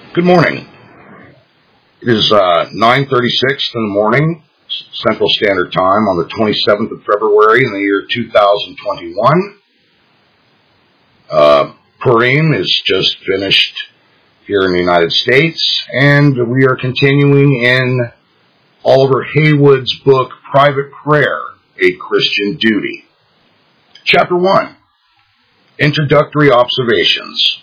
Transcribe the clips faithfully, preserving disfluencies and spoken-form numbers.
Good morning. It is uh, nine thirty-six in the morning, Central Standard Time, on the twenty-seventh of February in the year two thousand twenty-one. Uh, Purim is just finished here in the United States, and we are continuing in Oliver Haywood's book, Private Prayer, A Christian Duty. Chapter one, Introductory Observations.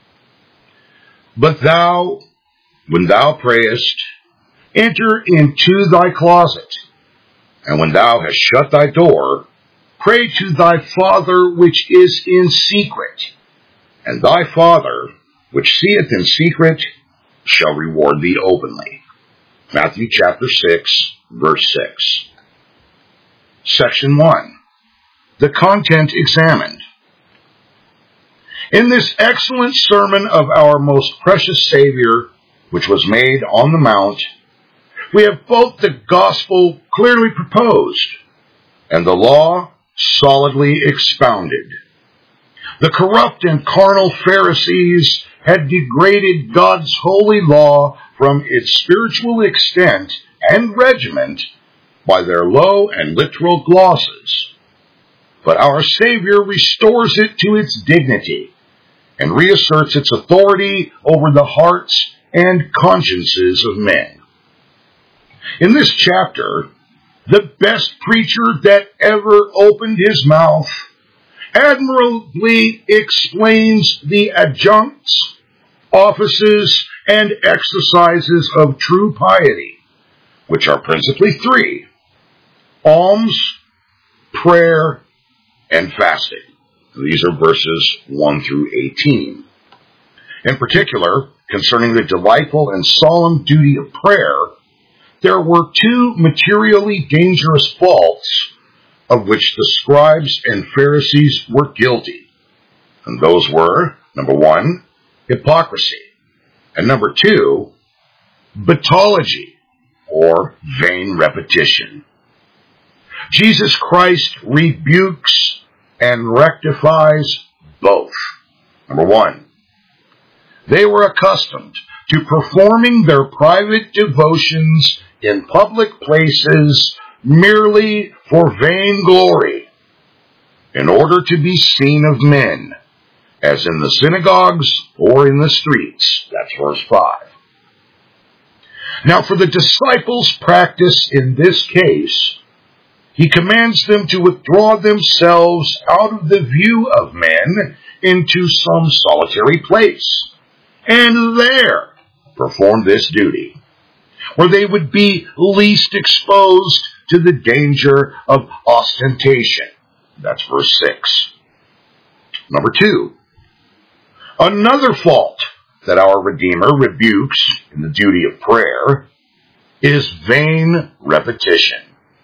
But thou, when thou prayest, enter into thy closet, and when thou hast shut thy door, pray to thy Father which is in secret, and thy Father which seeth in secret shall reward thee openly. Matthew chapter six, verse six. Section one. The content examined. In this excellent sermon of our most precious Savior, which was made on the Mount, we have both the gospel clearly proposed and the law solidly expounded. The corrupt and carnal Pharisees had degraded God's holy law from its spiritual extent and regiment by their low and literal glosses. But our Savior restores it to its dignity and reasserts its authority over the hearts and consciences of men. In this chapter, the best preacher that ever opened his mouth admirably explains the adjuncts, offices, and exercises of true piety, which are principally three: alms, prayer, and fasting. These are verses one through eighteen. In particular, concerning the delightful and solemn duty of prayer, there were two materially dangerous faults of which the scribes and Pharisees were guilty. And those were, number one, hypocrisy, and number two, batology, or vain repetition. Jesus Christ rebukes and rectifies both. Number one, they were accustomed to performing their private devotions in public places merely for vainglory, in order to be seen of men, as in the synagogues or in the streets. That's verse five. Now, for the disciples' practice in this case, he commands them to withdraw themselves out of the view of men into some solitary place, and there perform this duty, where they would be least exposed to the danger of ostentation. That's verse six. Number two, another fault that our Redeemer rebukes in the duty of prayer is vain repetition.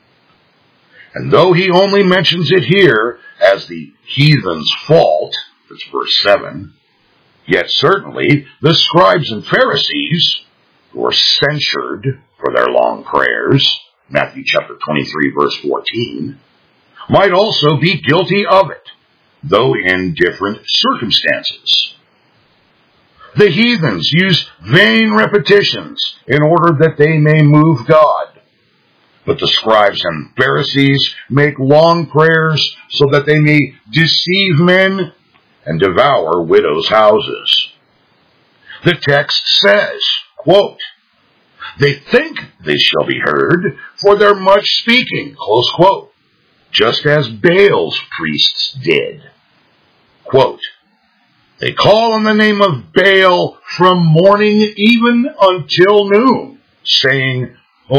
And though he only mentions it here as the heathen's fault, that's verse seven, yet certainly the scribes and Pharisees, who were censured for their long prayers, Matthew chapter twenty-three, verse fourteen, might also be guilty of it, though in different circumstances. The heathens use vain repetitions in order that they may move God. But the scribes and Pharisees make long prayers so that they may deceive men and devour widows' houses. The text says, quote, they think they shall be heard for their much speaking, close quote, just as Baal's priests did. Quote, they call on the name of Baal from morning even until noon, saying,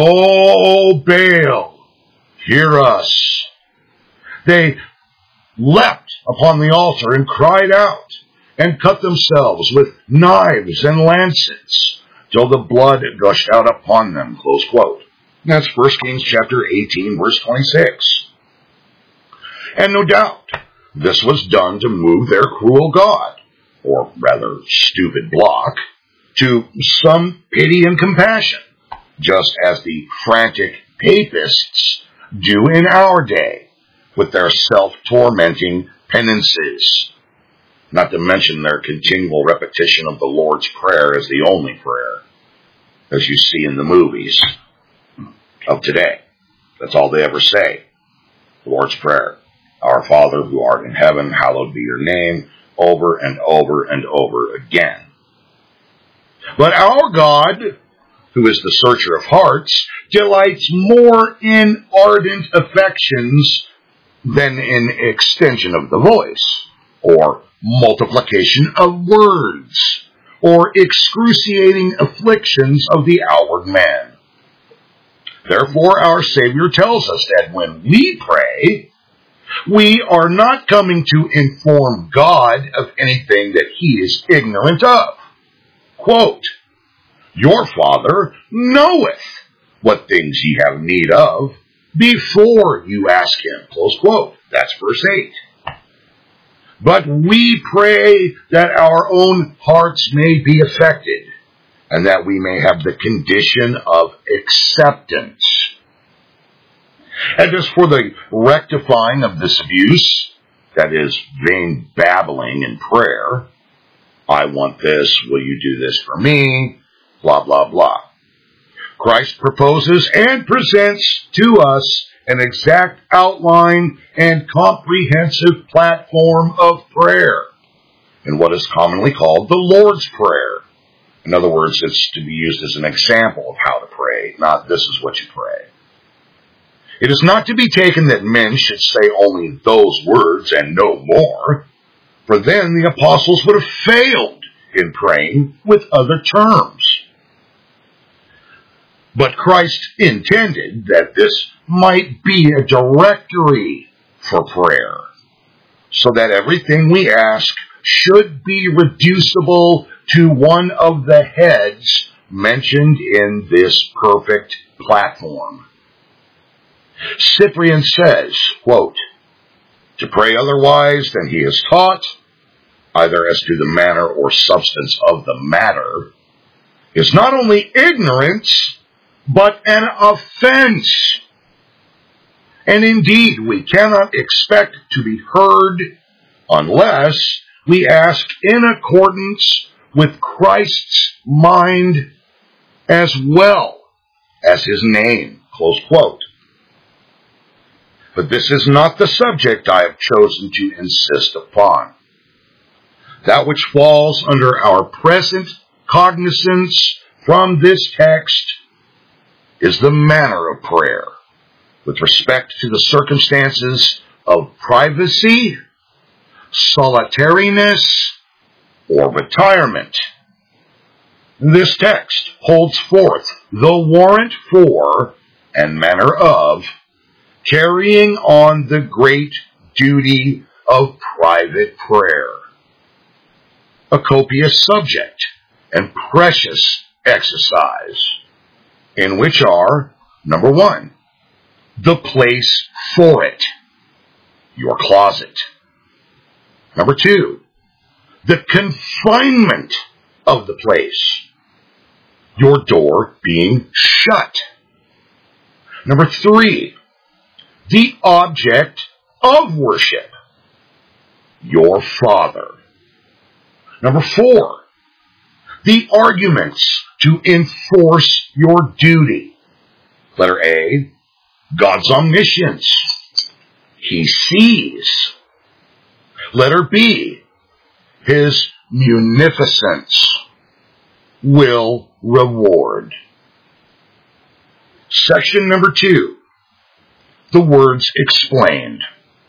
O Baal, hear us. They leapt upon the altar and cried out, and cut themselves with knives and lancets, till the blood gushed out upon them. Close quote. That's First Kings chapter eighteen, verse twenty-six. And no doubt, this was done to move their cruel God, or rather stupid block, to some pity and compassion, just as the frantic papists do in our day with their self-tormenting penances. not to mention their continual repetition of the Lord's Prayer as the only prayer, as you see in the movies of today. That's all they ever say. The Lord's Prayer. Our Father who art in heaven, hallowed be your name, over and over and over again. But our God, who is the searcher of hearts, delights more in ardent affections than in extension of the voice, or multiplication of words, or excruciating afflictions of the outward man. Therefore, our Savior tells us that when we pray, we are not coming to inform God of anything that he is ignorant of. Quote, your Father knoweth what things ye have need of before you ask him. Close quote. That's verse eight. But we pray that our own hearts may be affected, and that we may have the condition of acceptance. And as for the rectifying of this abuse, that is, vain babbling in prayer, I want this, will you do this for me, blah, blah, blah. Christ proposes and presents to us an exact outline and comprehensive platform of prayer in what is commonly called the Lord's Prayer. In other words, it's to be used as an example of how to pray, not this is what you pray. It is not to be taken that men should say only those words and no more, for then the apostles would have failed in praying with other terms. But Christ intended that this might be a directory for prayer, so that everything we ask should be reducible to one of the heads mentioned in this perfect platform. Cyprian says, quote, to pray otherwise than he is taught, either as to the manner or substance of the matter, is not only ignorance, but an offense. And indeed, we cannot expect to be heard unless we ask in accordance with Christ's mind as well as his name. Close quote. But this is not the subject I have chosen to insist upon. That which falls under our present cognizance from this text is the manner of prayer with respect to the circumstances of privacy, solitariness, or retirement. This text holds forth the warrant for and manner of carrying on the great duty of private prayer. A copious subject and precious exercise, in which are, number one, the place for it, your closet. Number two, the confinement of the place, your door being shut. Number three, the object of worship, your Father. Number four, the arguments to enforce your duty. Letter A, God's omniscience. He sees. Letter B, his munificence will reward. Section number two, the words explained.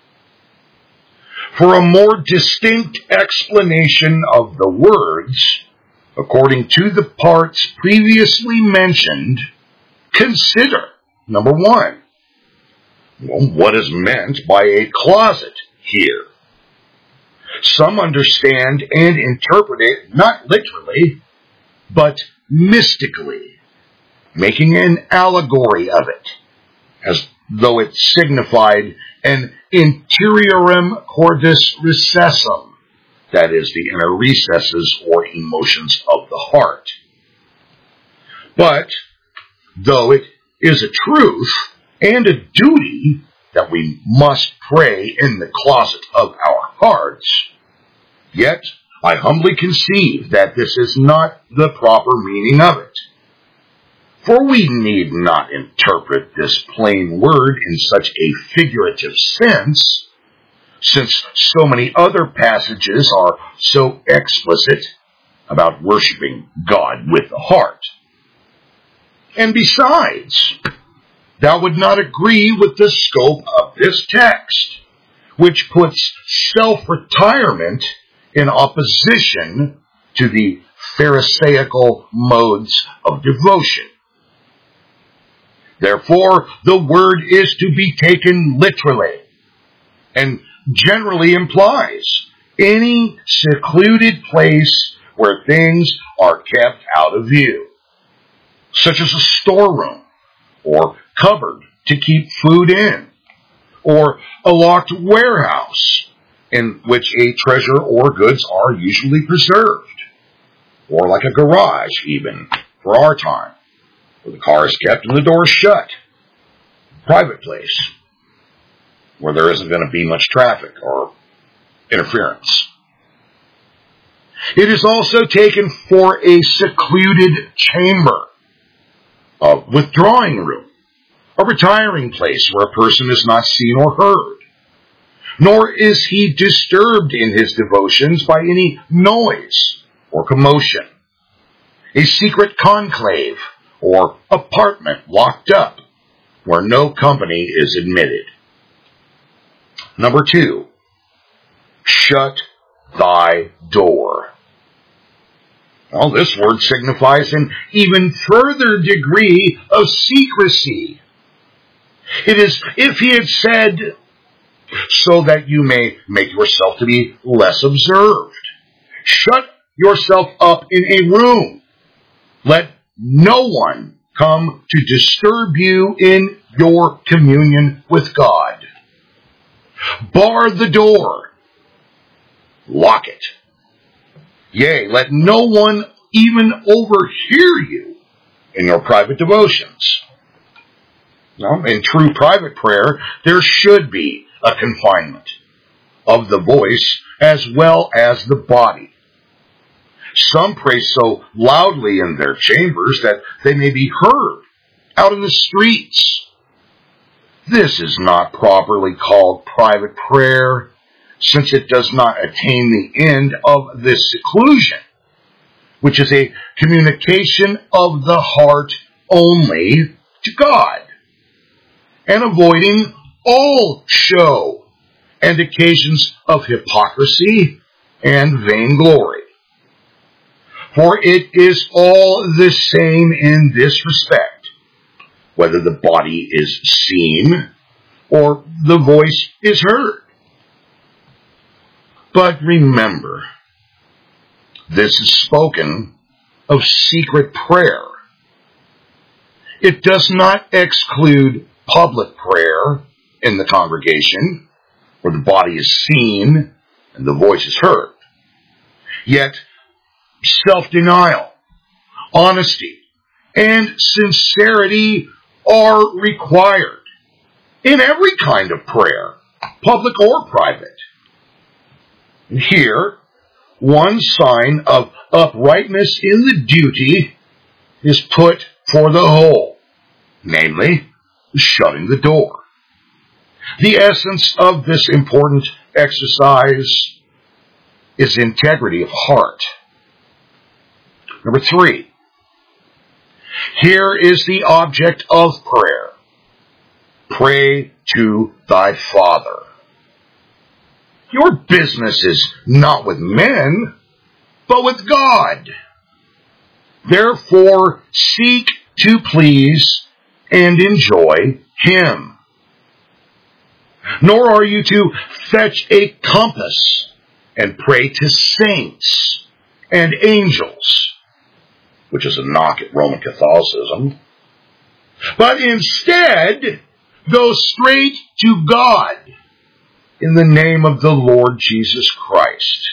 For a more distinct explanation of the words, according to the parts previously mentioned, consider, number one, well, what is meant by a closet here? Some understand and interpret it not literally, but mystically, making an allegory of it, as though it signified an interiorum cordis recessum, that is, the inner recesses or emotions of the heart. But, though it is a truth and a duty that we must pray in the closet of our hearts, Yet I humbly conceive that this is not the proper meaning of it. For we need not interpret this plain word in such a figurative sense, since so many other passages are so explicit about worshiping God with the heart. And besides, thou would not agree with the scope of this text, which puts self-retirement in opposition to the Pharisaical modes of devotion. Therefore, the word is to be taken literally, and generally implies any secluded place where things are kept out of view, such as a storeroom, or cupboard to keep food in, or a locked warehouse in which a treasure or goods are usually preserved, or like a garage even for our time, where the car is kept and the door is shut. Private place, where there isn't going to be much traffic or interference. It is also taken for a secluded chamber, a withdrawing room, a retiring place where a person is not seen or heard, nor is he disturbed in his devotions by any noise or commotion, a secret conclave or apartment locked up where no company is admitted. Number two, shut thy door. Well, this word signifies an even further degree of secrecy. It is if he had said, so that you may make yourself to be less observed. Shut yourself up in a room. Let no one come to disturb you in your communion with God. Bar the door. Lock it. Yea, let no one even overhear you in your private devotions. Now, in true private prayer, there should be a confinement of the voice as well as the body. Some pray so loudly in their chambers that they may be heard out in the streets. This is not properly called private prayer, since it does not attain the end of this seclusion, which is a communication of the heart only to God, and avoiding all show and occasions of hypocrisy and vainglory. For it is all the same in this respect, whether the body is seen or the voice is heard. But remember, this is spoken of secret prayer. It does not exclude public prayer in the congregation, where the body is seen and the voice is heard. Yet, self-denial, honesty, and sincerity are required in every kind of prayer, public or private. Here, one sign of uprightness in the duty is put for the whole, namely, shutting the door. The essence of this important exercise is integrity of heart. Number three, here is the object of prayer. Pray to thy Father. Your business is not with men, but with God. Therefore, seek to please and enjoy Him. Nor are you to fetch a compass and pray to saints and angels, which is a knock at Roman Catholicism, but instead go straight to God in the name of the Lord Jesus Christ.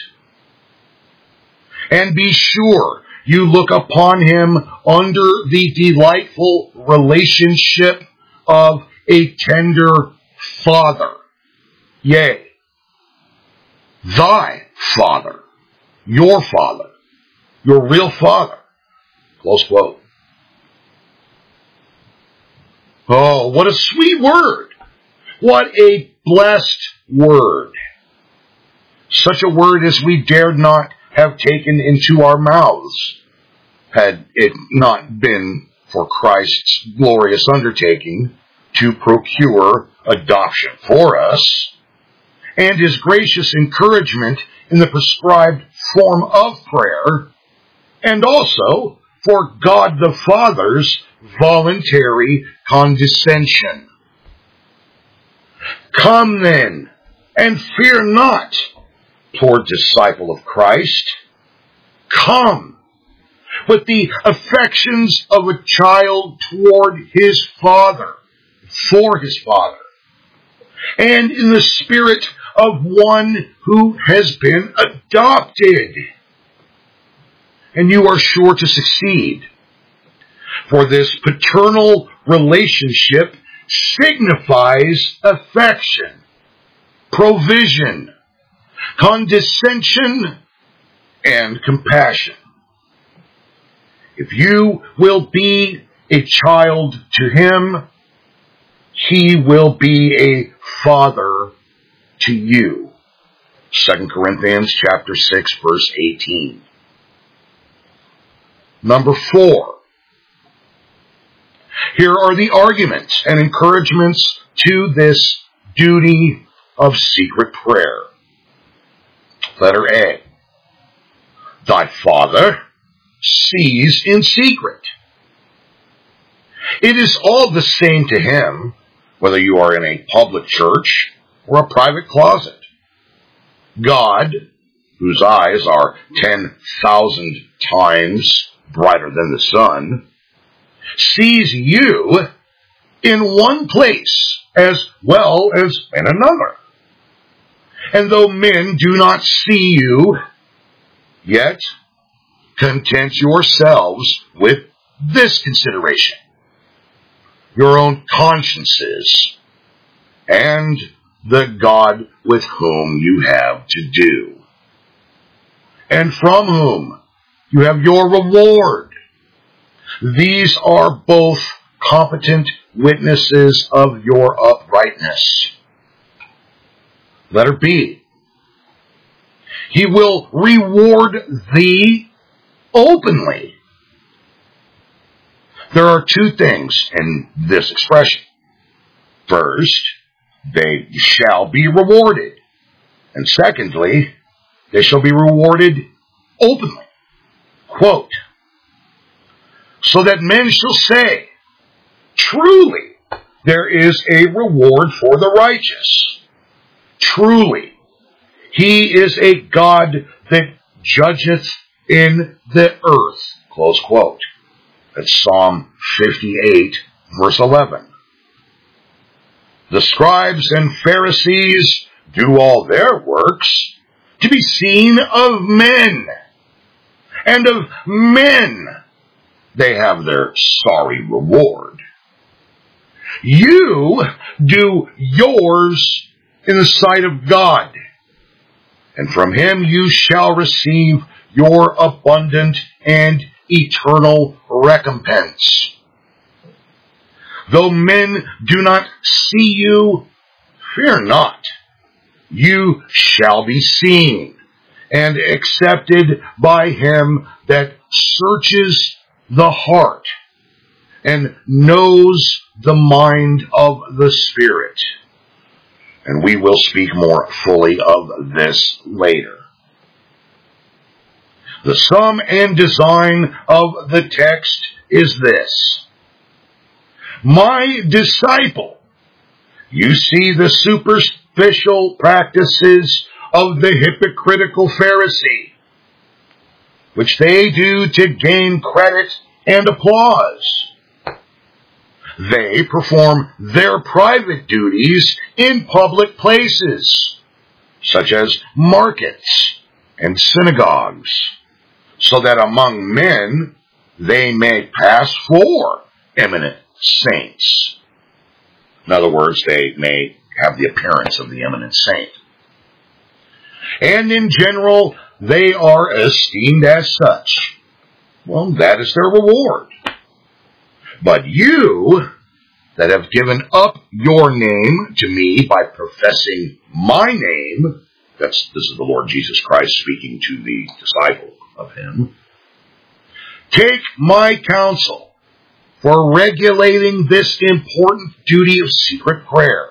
And be sure you look upon Him under the delightful relationship of a tender Father. Yea, thy Father, your Father, your real Father. Close quote. Oh, what a sweet word. What a blessed word. Such a word as we dared not have taken into our mouths had it not been for Christ's glorious undertaking to procure adoption for us, and his gracious encouragement in the prescribed form of prayer, and also for God the Father's voluntary condescension. Come then, and fear not, poor disciple of Christ. Come, with the affections of a child toward his Father, for his Father, and in the spirit of one who has been adopted. And you are sure to succeed. For this paternal relationship signifies affection, provision, condescension, and compassion. If you will be a child to him, he will be a father to you. Second Corinthians chapter six, verse eighteen. Number four. Here are the arguments and encouragements to this duty of secret prayer. Letter A. Thy Father sees in secret. It is all the same to him whether you are in a public church or a private closet. God, whose eyes are ten thousand times brighter than the sun, sees you in one place as well as in another. And though men do not see you, yet content yourselves with this consideration: your own consciences and the God with whom you have to do, and from whom you have your reward. These are both competent witnesses of your uprightness. Letter B. He will reward thee openly. There are two things in this expression. First, they shall be rewarded. And secondly, they shall be rewarded openly. Quote, so that men shall say, truly, there is a reward for the righteous. Truly, he is a God that judgeth in the earth. Close quote. That's Psalm fifty-eight, verse eleven. The scribes and Pharisees do all their works to be seen of men, and of men they have their sorry reward. You do yours in the sight of God, and from him you shall receive your abundant and eternal recompense. Though men do not see you, fear not. You shall be seen and accepted by him that searches the heart and knows the mind of the Spirit. And we will speak more fully of this later. The sum and design of the text is this: my disciple, you see the superficial practices of the hypocritical Pharisee, which they do to gain credit and applause. They perform their private duties in public places, such as markets and synagogues, so that among men they may pass for eminent saints. In other words, they may have the appearance of the eminent saint. And in general, they are esteemed as such. Well, that is their reward. But you that have given up your name to me by professing my name, that's this is the Lord Jesus Christ speaking to the disciple of him, take my counsel for regulating this important duty of secret prayer.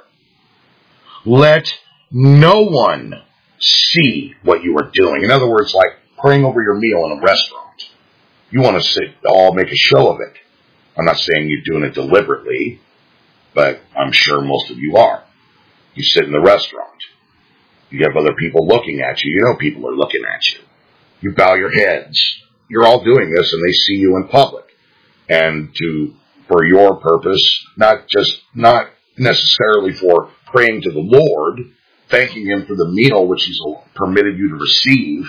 Let no one see what you are doing. In other words, like praying over your meal in a restaurant. You want to sit, all make a show of it. I'm not saying you're doing it deliberately, but I'm sure most of you are. You sit in the restaurant. You have other people looking at you. You know people are looking at you. You bow your heads. You're all doing this, and they see you in public. And to for your purpose, not just not necessarily for praying to the Lord, thanking him for the meal which he's permitted you to receive,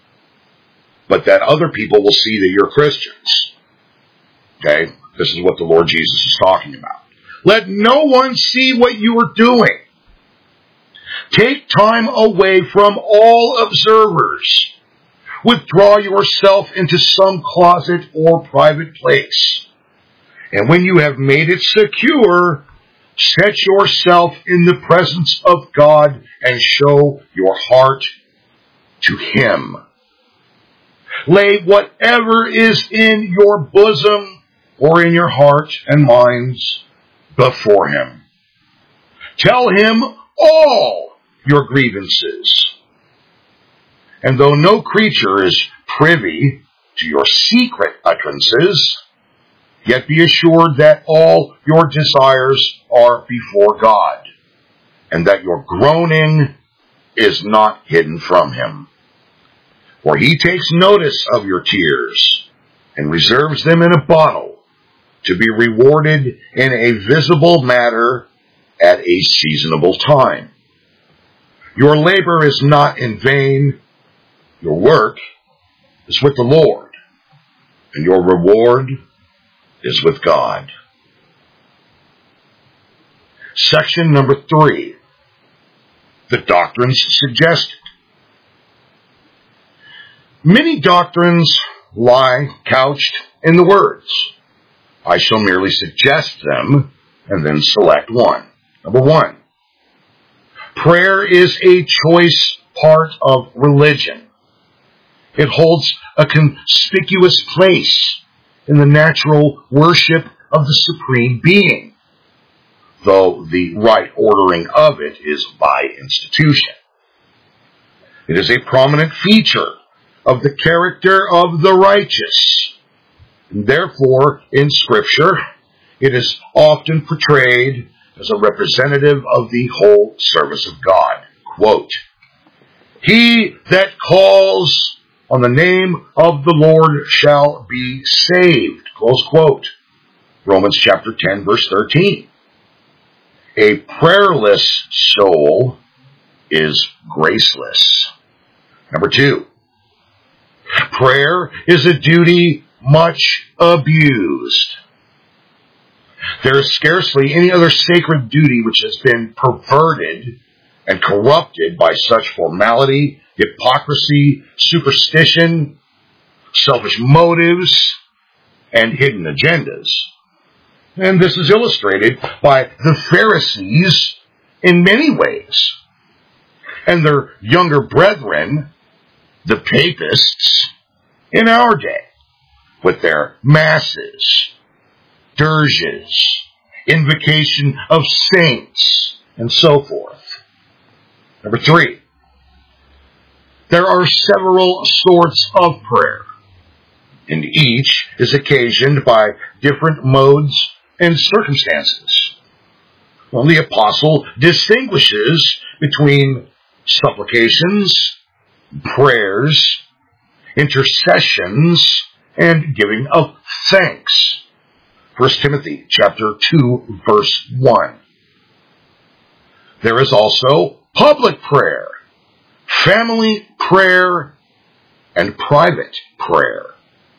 but that other people will see that you're Christians. Okay? This is what the Lord Jesus is talking about. Let no one see what you are doing. Take time away from all observers. Withdraw yourself into some closet or private place. And when you have made it secure, set yourself in the presence of God and show your heart to him. Lay whatever is in your bosom or in your heart and minds before him. Tell him all your grievances. And though no creature is privy to your secret utterances, yet be assured that all your desires are before God, and that your groaning is not hidden from him. For he takes notice of your tears, and reserves them in a bottle, to be rewarded in a visible matter at a seasonable time. Your labor is not in vain. Your work is with the Lord, and your reward is with God. Section number three. The doctrines suggested. Many doctrines lie couched in the words. I shall merely suggest them and then select one. Number one. Prayer is a choice part of religion. It holds a conspicuous place in the natural worship of the Supreme Being, though the right ordering of it is by institution. It is a prominent feature of the character of the righteous, and therefore, in Scripture, it is often portrayed as a representative of the whole service of God. Quote, he that calls on the name of the Lord shall be saved. Close quote. Romans chapter ten, verse thirteen. A prayerless soul is graceless. Number two. Prayer is a duty much abused. There is scarcely any other sacred duty which has been perverted and corrupted by such formality, hypocrisy, superstition, selfish motives, and hidden agendas. And this is illustrated by the Pharisees in many ways, and their younger brethren, the papists, in our day, with their masses, dirges, invocation of saints, and so forth. Number three, there are several sorts of prayer, and each is occasioned by different modes and circumstances. Well, the apostle distinguishes between supplications, prayers, intercessions, and giving of thanks. First Timothy chapter two, verse one. There is also public prayer, family prayer, and private prayer.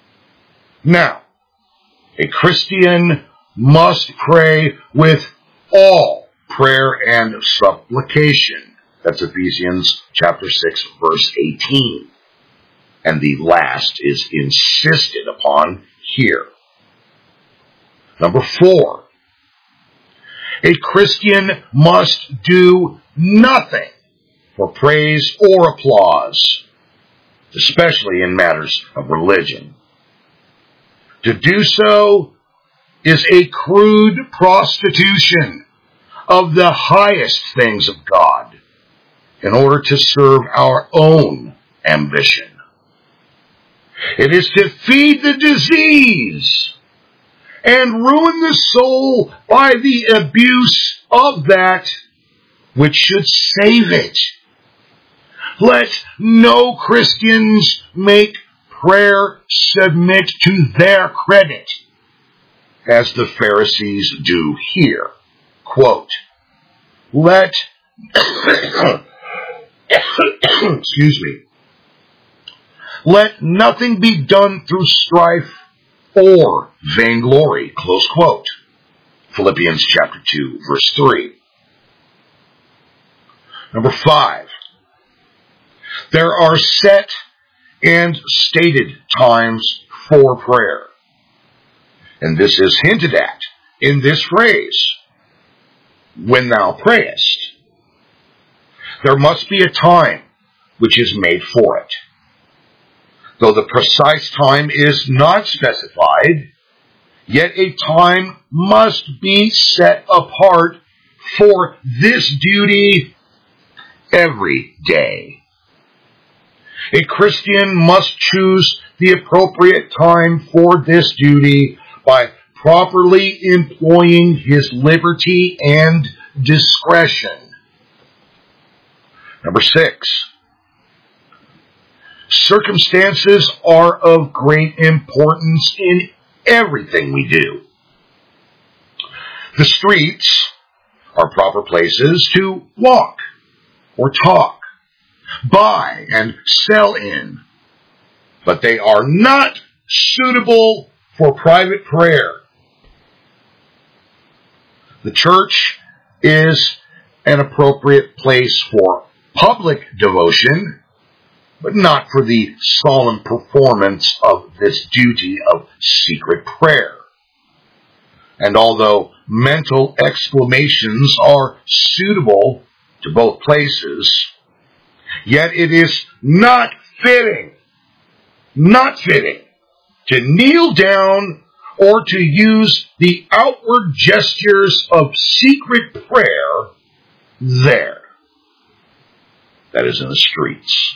Now, a Christian must pray with all prayer and supplication. That's Ephesians chapter six, verse eighteen. and the last is insisted upon here. Number four, a Christian must do nothing for praise or applause, especially in matters of religion. To do so is a crude prostitution of the highest things of God in order to serve our own ambition. It is to feed the disease and ruin the soul by the abuse of that which should save it. Let no Christians make prayer submit to their credit, as the Pharisees do here. Quote, let, excuse me, let nothing be done through strife or vainglory, close quote. Philippians chapter two, verse three. Number five, there are set and stated times for prayer. And this is hinted at in this phrase, when thou prayest. There must be a time which is made for it. Though the precise time is not specified, yet a time must be set apart for this duty every day. A Christian must choose the appropriate time for this duty by properly employing his liberty and discretion. Number six, circumstances are of great importance in everything we do. The streets are proper places to walk or talk, buy and sell in, but they are not suitable for private prayer. The church is an appropriate place for public devotion, but not for the solemn performance of this duty of secret prayer. And although mental exclamations are suitable to both places, yet it is not fitting, not fitting, to kneel down or to use the outward gestures of secret prayer there. That is in the streets.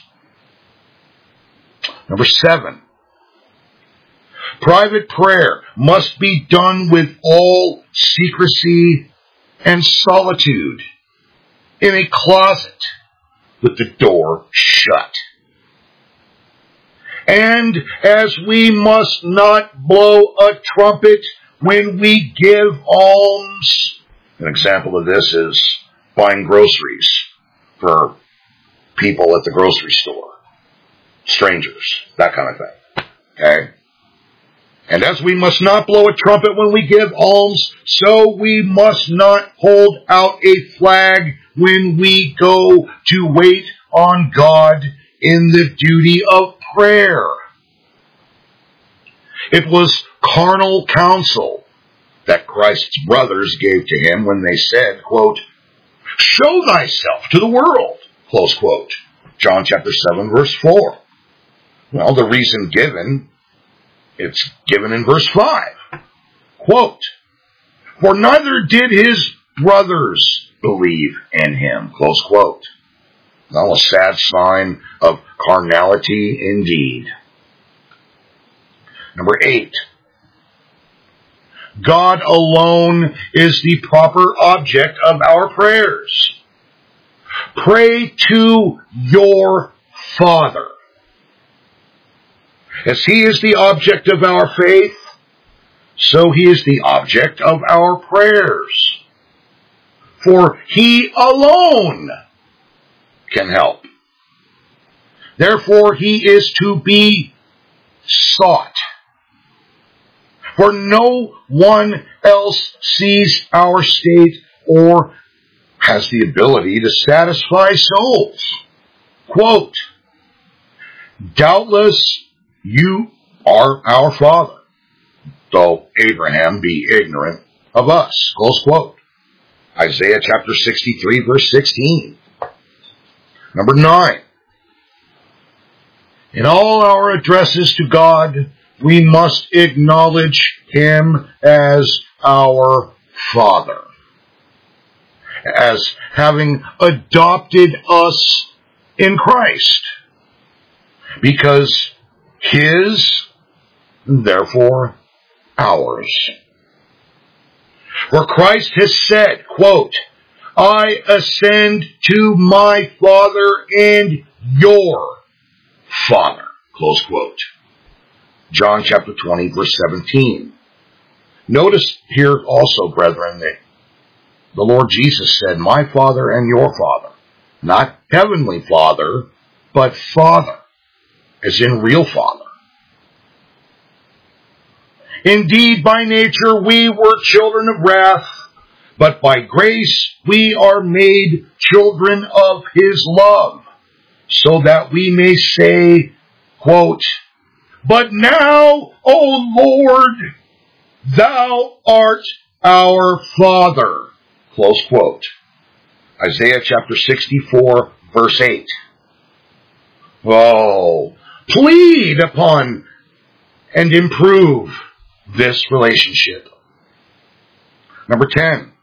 Number seven, private prayer must be done with all secrecy and solitude in a closet with the door shut. And as we must not blow a trumpet when we give alms. An example of this is buying groceries for people at the grocery store, strangers, that kind of thing. Okay? And as we must not blow a trumpet when we give alms, so we must not hold out a flag when we go to wait on God in the duty of prayer. It was carnal counsel that Christ's brothers gave to him when they said, quote, show thyself to the world, close quote. John chapter seven, verse four. Well, the reason given, it's given in verse five. Quote, for neither did his brothers believe in him, close quote. Well, a sad sign of carnality indeed. Number eight, God alone is the proper object of our prayers. Pray to your Father. As he is the object of our faith, so he is the object of our prayers. For he alone can help. Therefore, he is to be sought. For no one else sees our state or has the ability to satisfy souls. Quote, Doubtless you are our father, though Abraham be ignorant of us. Close quote. Isaiah chapter sixty-three, verse sixteen. Number nine. In all our addresses to God, we must acknowledge Him as our Father, as having adopted us in Christ, because His, therefore ours. For Christ has said, quote, I ascend to my Father and your Father, close quote. John chapter twenty, verse seventeen. Notice here also, brethren, that the Lord Jesus said, my Father and your Father. Not Heavenly Father, but Father, as in real Father. Indeed, by nature we were children of wrath, but by grace we are made children of His love, so that we may say, quote, but now, O Lord, Thou art our Father, close quote. Isaiah chapter sixty-four, verse eight. Oh, plead upon and improve this relationship. Number ten.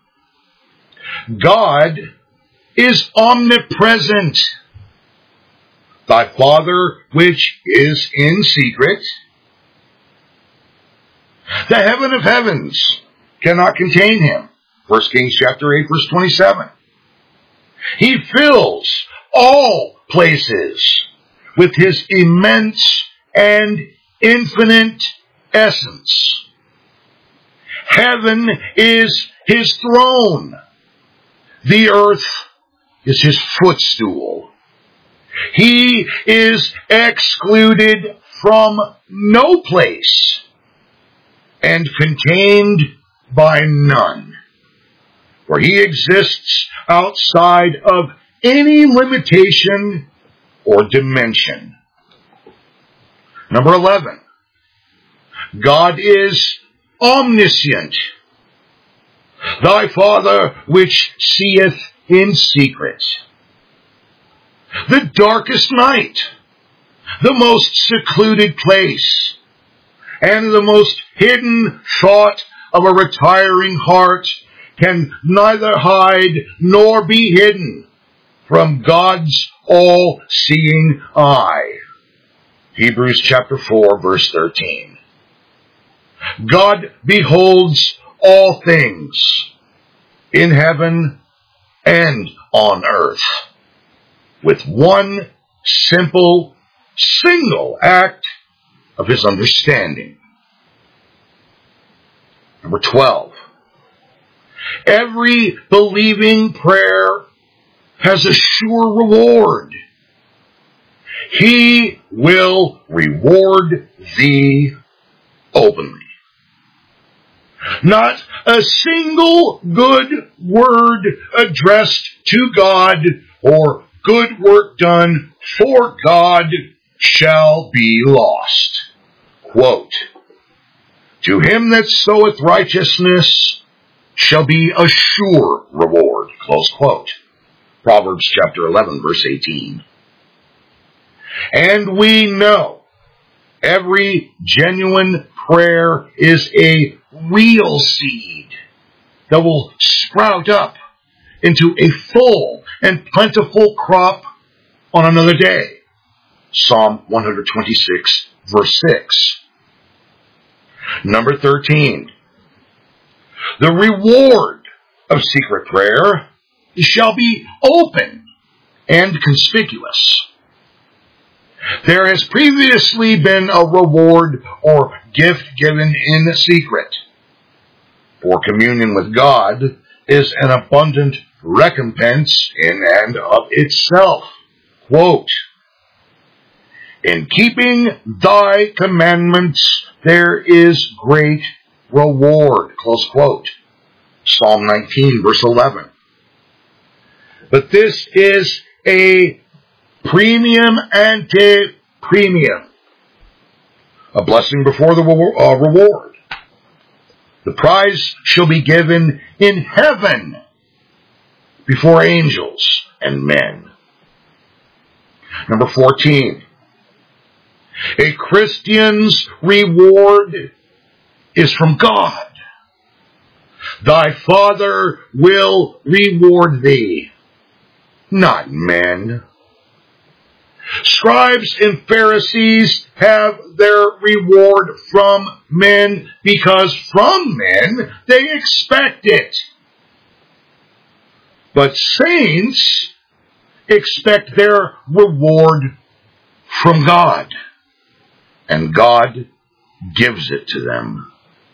God is omnipresent. Thy Father which is in secret. The heaven of heavens cannot contain Him. First Kings chapter eight, verse twenty-seven. He fills all places with His immense and infinite essence. Heaven is His throne. The earth is His footstool. He is excluded from no place and contained by none, for He exists outside of any limitation or dimension. Number eleven. God is omniscient. Thy Father which seeth in secret. The darkest night, the most secluded place, and the most hidden thought of a retiring heart can neither hide nor be hidden from God's all-seeing eye. Hebrews chapter four, verse thirteen. God beholds all things in heaven and on earth with one simple, single act of His understanding. Number twelve. Every believing prayer has a sure reward. He will reward thee openly. Not a single good word addressed to God or good work done for God shall be lost. Quote, to him that soweth righteousness shall be a sure reward. Close quote. Proverbs chapter eleven, verse eighteen. And we know every genuine prayer is a real seed that will sprout up into a full and plentiful crop on another day. Psalm one twenty-six, verse six. Number thirteen. The reward of secret prayer shall be open and conspicuous. There has previously been a reward or gift given in secret. For communion with God is an abundant recompense in and of itself. Quote, in keeping thy commandments there is great reward. Close quote. Psalm nineteen, verse eleven. But this is a premium ante premium, a blessing before the uh, reward. The prize shall be given in heaven before angels and men. Number fourteen. A Christian's reward is from God. Thy Father will reward thee, not men. Scribes and Pharisees have their reward from men because from men they expect it. But saints expect their reward from God, and God gives it to them.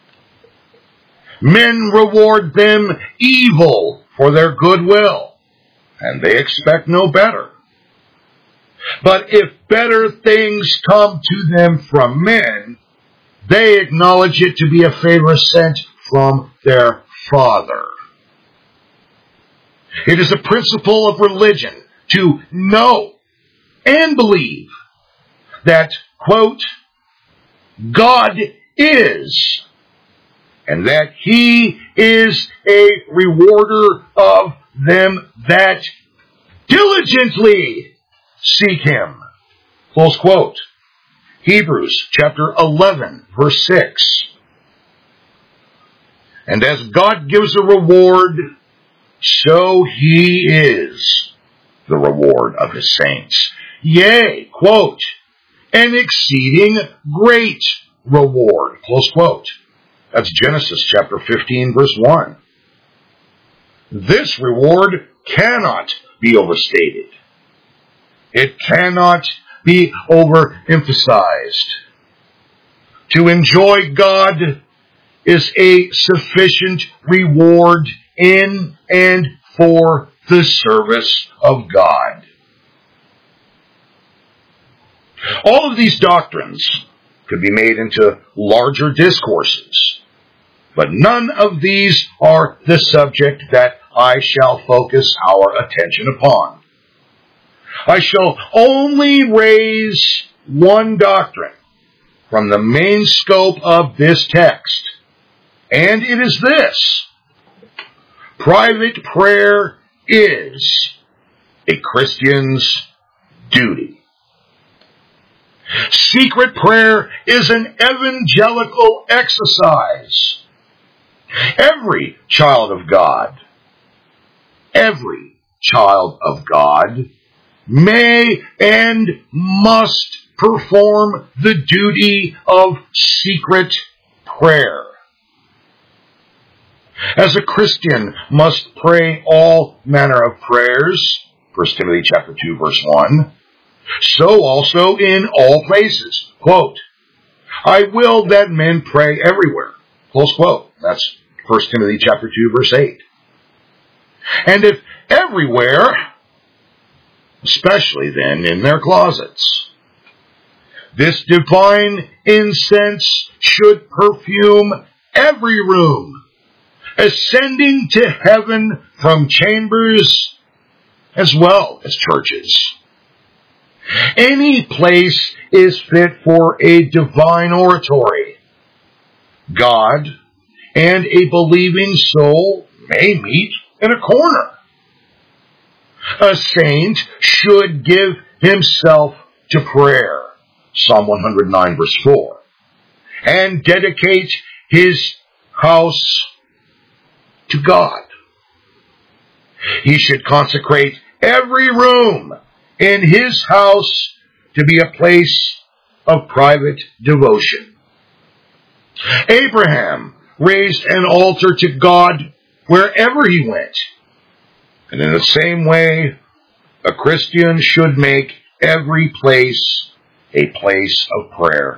Men reward them evil for their goodwill, and they expect no better. But if better things come to them from men, they acknowledge it to be a favor sent from their Father. It is a principle of religion to know and believe that, quote, God is, and that He is a rewarder of them that diligently seek Him. Close quote. Hebrews chapter eleven, verse six. And as God gives a reward, so He is the reward of His saints. Yea, quote, an exceeding great reward. Close quote. That's Genesis chapter fifteen, verse one. This reward cannot be overstated. It cannot be overemphasized. To enjoy God is a sufficient reward in and for the service of God. All of these doctrines could be made into larger discourses, but none of these are the subject that I shall focus our attention upon. I shall only raise one doctrine from the main scope of this text, and it is this: private prayer is a Christian's duty. Secret prayer is an evangelical exercise. Every child of God, every child of God may and must perform the duty of secret prayer. As a Christian must pray all manner of prayers, First Timothy chapter two, verse one, so also in all places. Quote, I will that men pray everywhere. Close quote. That's First Timothy chapter two, verse eight. And if everywhere, especially then in their closets, this divine incense should perfume every room, ascending to heaven from chambers as well as churches. Any place is fit for a divine oratory. God and a believing soul may meet in a corner. A saint should give himself to prayer, Psalm one hundred nine, verse four, and dedicate his house to God. He should consecrate every room in his house to be a place of private devotion. Abraham raised an altar to God wherever he went. And in the same way, a Christian should make every place a place of prayer.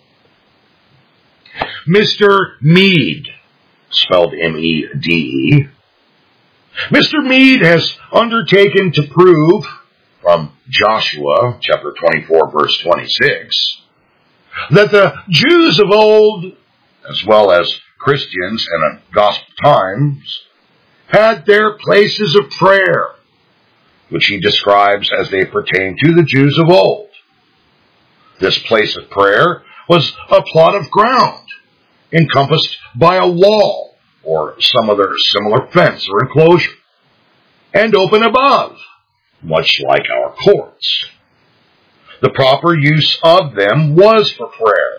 Mister Meade, spelled M E D E, Mister Meade has undertaken to prove, from Joshua chapter twenty-four, verse twenty-six, that the Jews of old, as well as Christians in gospel times, had their places of prayer, which he describes as they pertain to the Jews of old. This place of prayer was a plot of ground encompassed by a wall or some other similar fence or enclosure, and open above, much like our courts. The proper use of them was for prayer.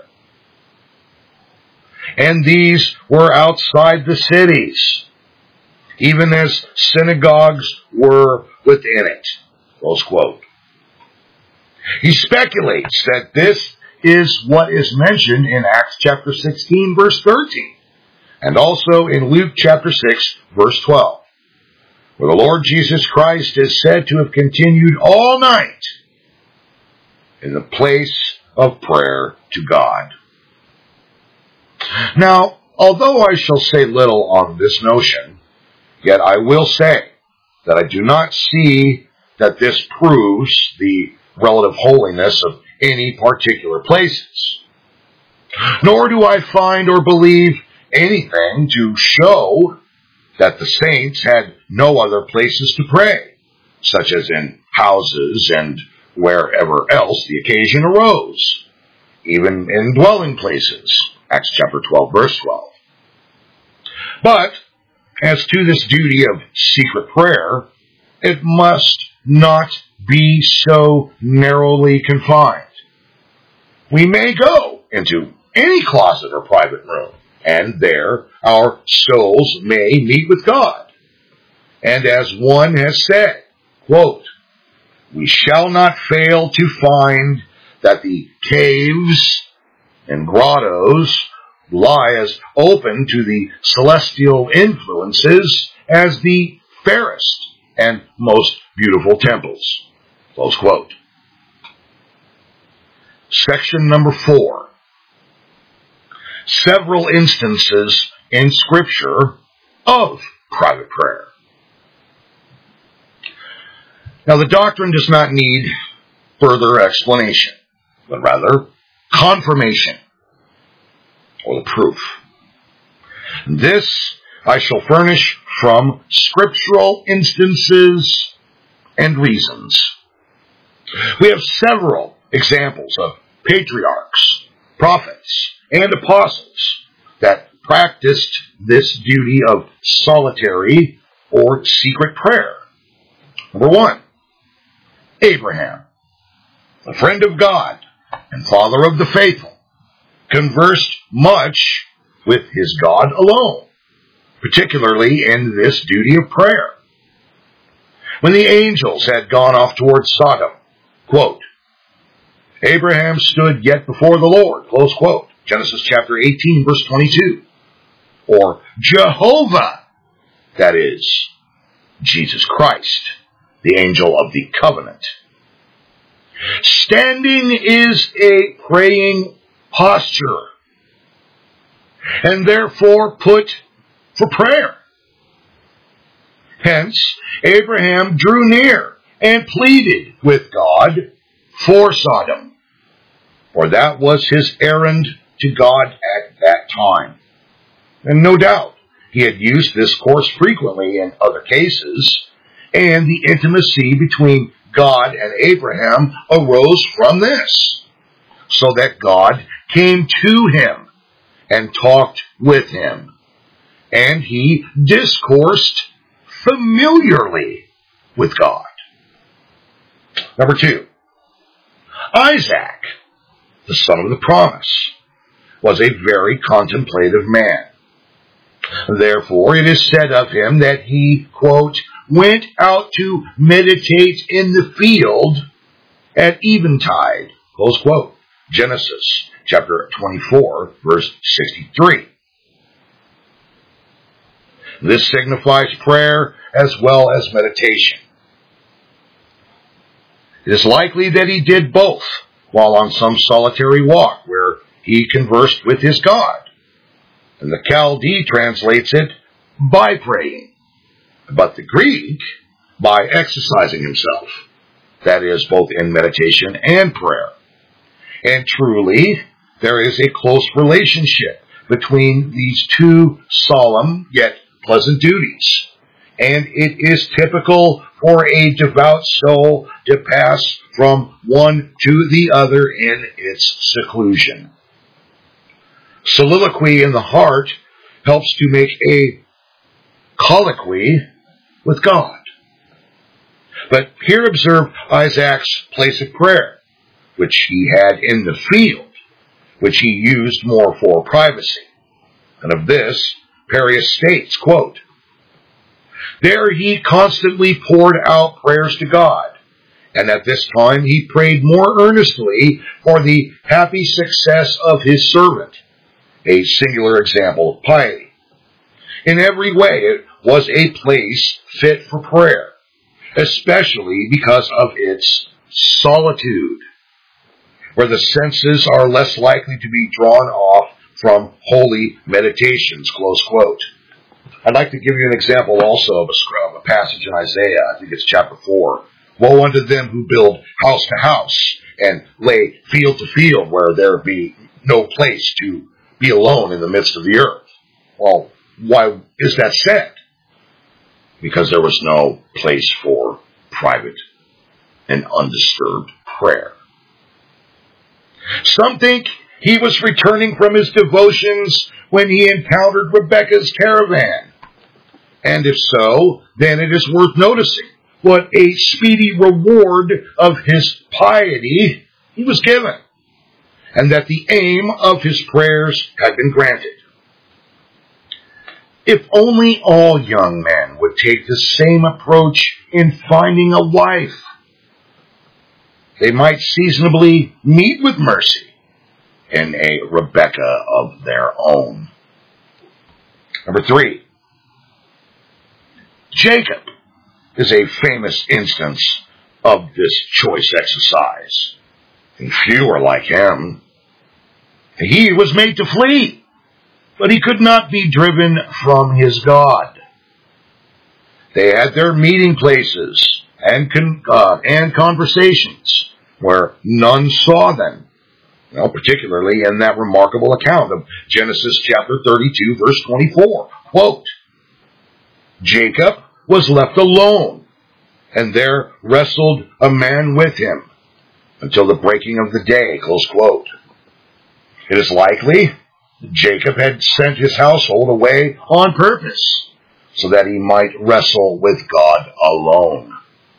And these were outside the cities, even as synagogues were within it. Close quote. He speculates that this is what is mentioned in Acts chapter sixteen, verse thirteen, and also in Luke chapter six, verse twelve, where the Lord Jesus Christ is said to have continued all night in the place of prayer to God. Now, although I shall say little on this notion, yet I will say that I do not see that this proves the relative holiness of any particular places. Nor do I find or believe anything to show that the saints had no other places to pray, such as in houses and wherever else the occasion arose, even in dwelling places. Acts chapter twelve, verse twelve. But as to this duty of secret prayer, it must not be so narrowly confined. We may go into any closet or private room, and there our souls may meet with God. And as one has said, quote, we shall not fail to find that the caves and grottos lie as open to the celestial influences as the fairest and most beautiful temples. Close quote. Section number four. Several instances in Scripture of private prayer. Now, the doctrine does not need further explanation, but rather confirmation or the proof. This I shall furnish from scriptural instances and reasons. We have several examples of patriarchs, prophets, and apostles that practiced this duty of solitary or secret prayer. Number one, Abraham, the friend of God and father of the faithful, conversed much with his God alone, particularly in this duty of prayer. When the angels had gone off towards Sodom, quote, Abraham stood yet before the Lord, close quote, Genesis chapter eighteen, verse twenty-two. Or Jehovah, that is, Jesus Christ, the angel of the covenant. Standing is a praying posture, and therefore put for prayer. Hence, Abraham drew near and pleaded with God for Sodom, for that was his errand to God at that time. And no doubt, he had used this course frequently in other cases, and the intimacy between God and Abraham arose from this, so that God came to him and talked with him, and he discoursed familiarly with God. Number two, Isaac, the son of the promise, was a very contemplative man. Therefore, it is said of him that he, quote, went out to meditate in the field at eventide, close quote, Genesis chapter twenty-four, verse sixty-three. This signifies prayer as well as meditation. It is likely that he did both while on some solitary walk where he conversed with his God. And the Chaldee translates it by praying, but the Greek by exercising himself. That is, both in meditation and prayer. And truly, there is a close relationship between these two solemn yet pleasant duties. And it is typical for a devout soul to pass from one to the other in its seclusion. Soliloquy in the heart helps to make a colloquy with God. But here observe Isaac's place of prayer, which he had in the field, which he used more for privacy. And of this, Perius states, quote, "There he constantly poured out prayers to God, and at this time he prayed more earnestly for the happy success of his servant," a singular example of piety. In every way, it was a place fit for prayer, especially because of its solitude, where the senses are less likely to be drawn off from holy meditations, close quote. I'd like to give you an example also of a, of a passage in Isaiah. I think it's chapter four. "Woe unto them who build house to house and lay field to field, where there be no place to be alone in the midst of the earth." Well, why is that said? Because there was no place for private and undisturbed prayer. Some think he was returning from his devotions when he encountered Rebekah's caravan. And if so, then it is worth noticing what a speedy reward of his piety he was given, and that the aim of his prayers had been granted. If only all young men would take the same approach in finding a wife, they might seasonably meet with mercy in a Rebekah of their own. Number three, Jacob is a famous instance of this choice exercise, and few are like him. He was made to flee, but he could not be driven from his God. They had their meeting places and con- uh, and conversations where none saw them. Well, particularly in that remarkable account of Genesis chapter thirty-two, verse twenty-four. Quote, "Jacob was left alone, and there wrestled a man with him until the breaking of the day." Close quote. It is likely Jacob had sent his household away on purpose, so that he might wrestle with God alone.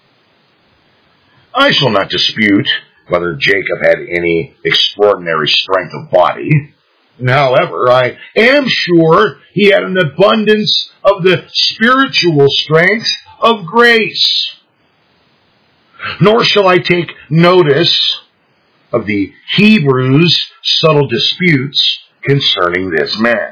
I shall not dispute whether Jacob had any extraordinary strength of body. However, I am sure he had an abundance of the spiritual strength of grace. Nor shall I take notice of the Hebrews' subtle disputes concerning this man.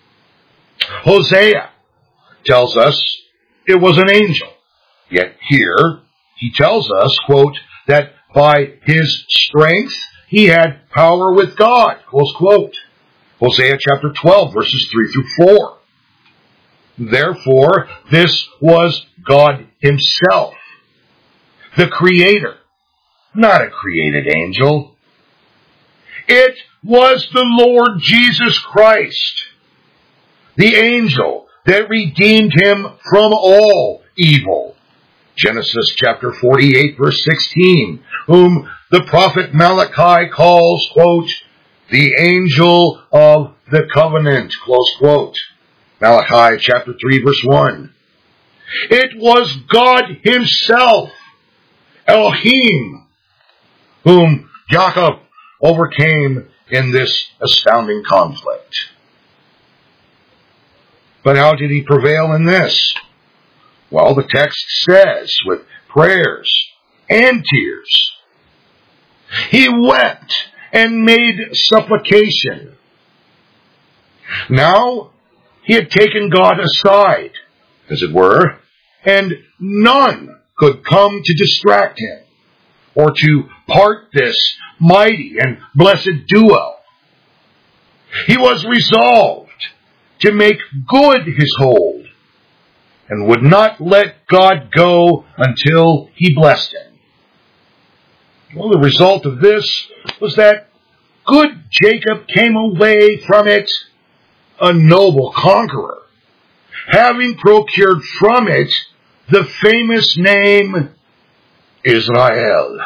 Hosea tells us it was an angel. Yet here he tells us, quote, that by his strength he had power with God, close quote. Hosea chapter twelve, verses three through four. Therefore, this was God himself, the Creator, not a created angel. It was the Lord Jesus Christ, the angel that redeemed him from all evil. Genesis chapter forty-eight, verse sixteen, whom the prophet Malachi calls, quote, the angel of the covenant, close quote. Malachi chapter three, verse one. It was God himself, Elohim, whom Jacob overcame in this astounding conflict. But how did he prevail in this? Well, the text says, with prayers and tears. He wept and made supplication. Now, he had taken God aside, as it were, and none could come to distract him or to part this mighty and blessed duo. He was resolved to make good his hold and would not let God go until he blessed him. Well, the result of this was that good Jacob came away from it a noble conqueror, having procured from it the famous name Israel.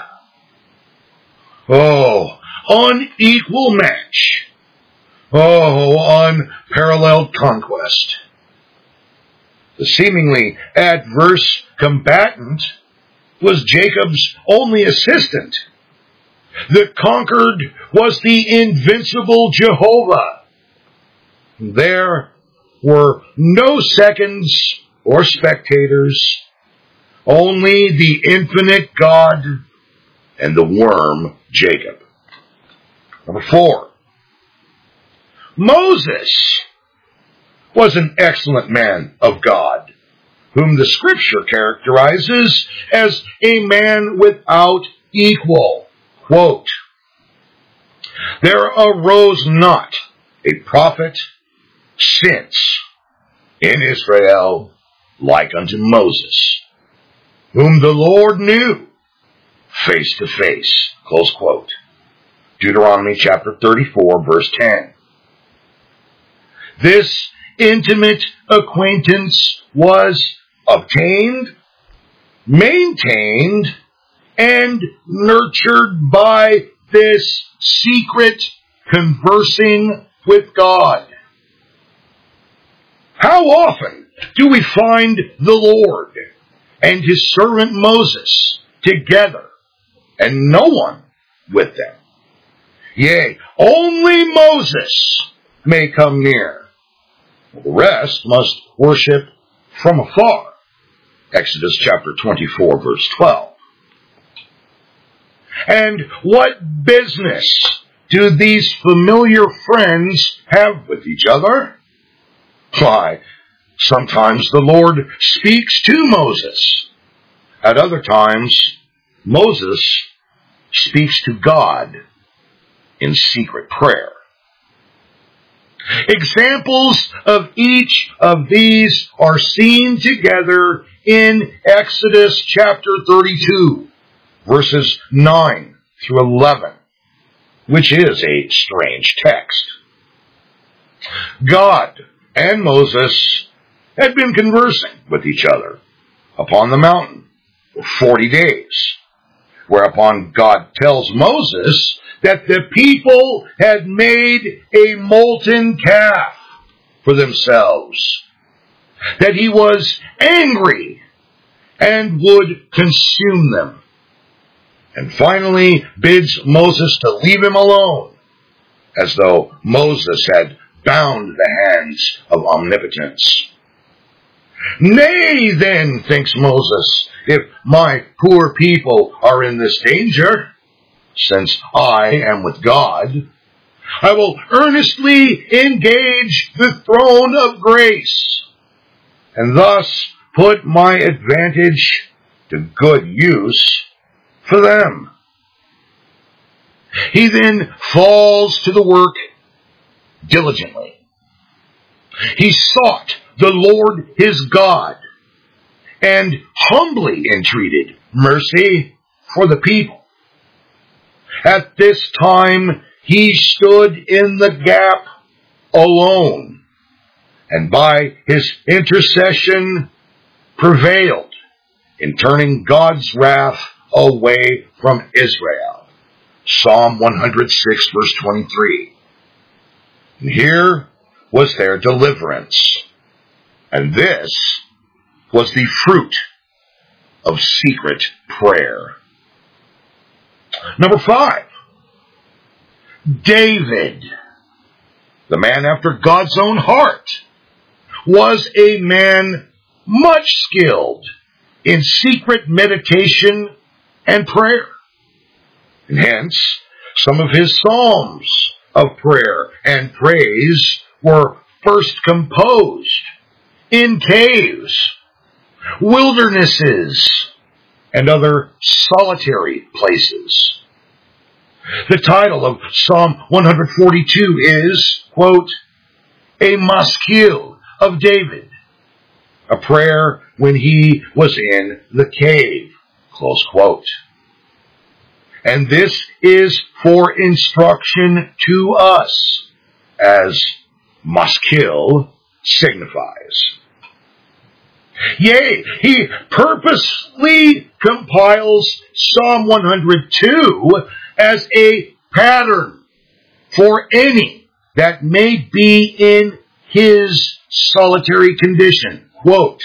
Oh, unequal match. Oh, unparalleled conquest. The seemingly adverse combatant was Jacob's only assistant. The conquered was the invincible Jehovah. There were no seconds or spectators, only the infinite God and the worm Jacob. Number four, Moses was an excellent man of God, whom the Scripture characterizes as a man without equal. Quote, there arose not a prophet since in Israel like unto Moses, whom the Lord knew face to face. Close quote. Deuteronomy chapter thirty-four, verse ten. This intimate acquaintance was obtained, maintained, and nurtured by this secret conversing with God. How often do we find the Lord and his servant Moses together, and no one with them? Yea, only Moses may come near. The rest must worship from afar. Exodus chapter twenty-four, verse twelve. And what business do these familiar friends have with each other? Why, sometimes the Lord speaks to Moses. At other times, Moses speaks to God in secret prayer. Examples of each of these are seen together in Exodus chapter thirty-two, verses nine through eleven, which is a strange text. God and Moses had been conversing with each other upon the mountain for forty days, whereupon God tells Moses that the people had made a molten calf for themselves, that he was angry and would consume them, and finally bids Moses to leave him alone, as though Moses had bound the hands of omnipotence. Nay, then, thinks Moses, if my poor people are in this danger, since I am with God, I will earnestly engage the throne of grace, and thus put my advantage to good use for them. He then falls to the work diligently. He sought the Lord his God and humbly entreated mercy for the people. At this time, he stood in the gap alone, and by his intercession prevailed in turning God's wrath away from Israel. Psalm one hundred six, verse twenty-three. And here was their deliverance, and this was the fruit of secret prayer. Number five, David, the man after God's own heart, was a man much skilled in secret meditation and prayer. And hence, some of his psalms of prayer and praise were first composed in caves, wildernesses, and other solitary places. The title of Psalm one hundred forty-two is, quote, a maskil of David, a prayer when he was in the cave, close quote. And this is for instruction to us, as maskil signifies. Yea, he purposely compiles Psalm one hundred two as a pattern for any that may be in his solitary condition. Quote,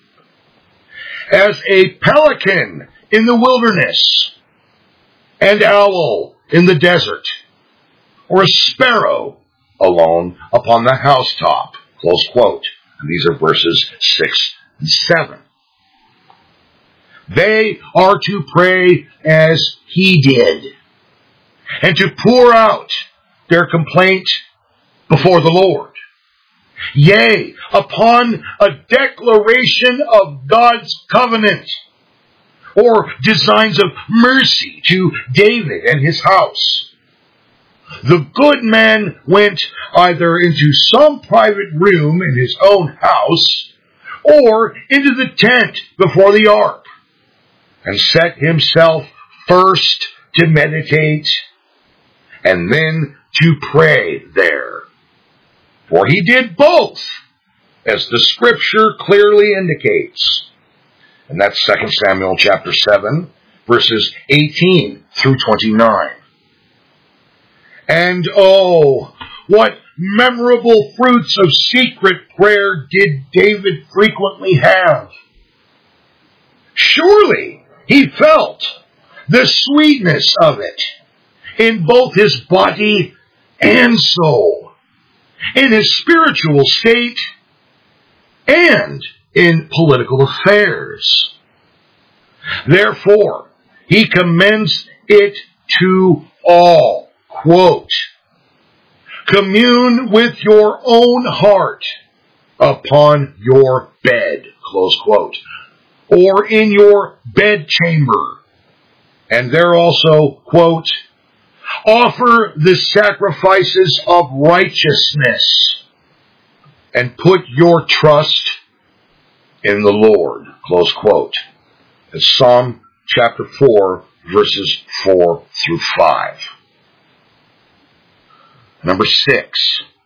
as a pelican in the wilderness, and owl in the desert, or a sparrow alone upon the housetop. Close quote. And these are verses six and seven. They are to pray as he did, and to pour out their complaint before the Lord. Yea, upon a declaration of God's covenant, or designs of mercy to David and his house. The good man went either into some private room in his own house, or into the tent before the ark, and set himself first to meditate, and then to pray there. For he did both, as the scripture clearly indicates. And that's Second Samuel chapter seven, verses eighteen through twenty-nine. And oh, what memorable fruits of secret prayer did David frequently have. Surely he felt the sweetness of it in both his body and soul, in his spiritual state, and in political affairs. Therefore, he commends it to all. Quote, commune with your own heart upon your bed, close quote, or in your bedchamber. And there also, quote, offer the sacrifices of righteousness and put your trust in the Lord, close quote. It's Psalm chapter four, verses four through five. Number six.